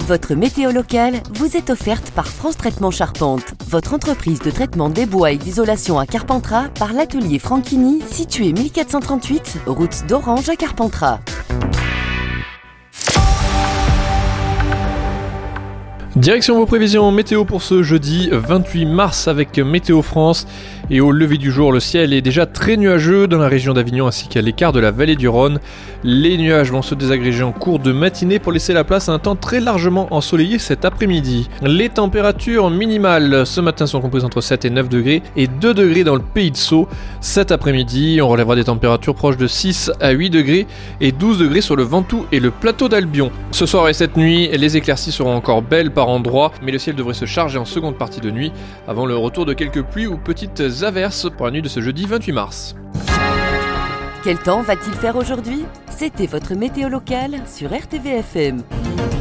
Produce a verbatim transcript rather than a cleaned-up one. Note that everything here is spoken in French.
Votre météo locale vous est offerte par France Traitement Charpente, votre entreprise de traitement des bois et d'isolation à Carpentras par l'atelier Franchini, situé mille quatre cent trente-huit, route d'Orange à Carpentras. Direction vos prévisions météo pour ce jeudi vingt-huit mars avec Météo France. Et au lever du jour, le ciel est déjà très nuageux dans la région d'Avignon ainsi qu'à l'écart de la vallée du Rhône. Les nuages vont se désagréger en cours de matinée pour laisser la place à un temps très largement ensoleillé cet après-midi. Les températures minimales ce matin sont comprises entre sept et neuf degrés et deux degrés dans le Pays de Sceaux. Cet après-midi, on relèvera des températures proches de six à huit degrés et douze degrés sur le Ventoux et le plateau d'Albion. Ce soir et cette nuit, les éclaircies seront encore belles par endroits, mais le ciel devrait se charger en seconde partie de nuit avant le retour de quelques pluies ou petites averses pour la nuit de ce jeudi vingt-huit mars. Quel temps va-t-il faire aujourd'hui ? C'était votre météo locale sur R T V F M.